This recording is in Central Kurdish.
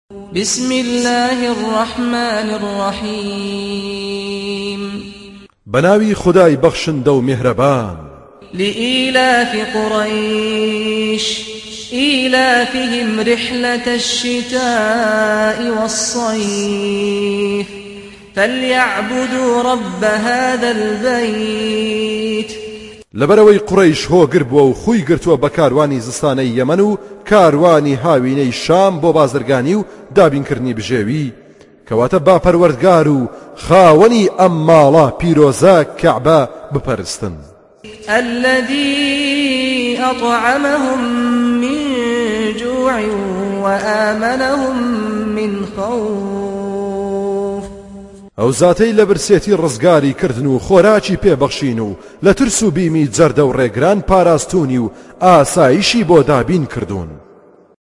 بسم الله الرحمن الرحيم بناوي خداي بخشن دو مهربان لإيلاف قريش إيلافهم رحلة الشتاء والصيف فليعبدوا رب هذا البيت لبروي قريش هو قربوا وخوي قرتوا بكارواني زستاني يمنو كارواني هاويني شام بو بازرگاني و دابين كرني بجيوي كواتا با پروردگارو خاوني امالا پیروزا كعبا بپرستن الذي أطعمهم من جوع وآمنهم من خوف او ذاتي لبرسيتي رزگاري كردنو خوراچي پێبەخشین لترسو بيمي جرد و رێگران پاراستوني و ئاسایشی بۆ دابین کردون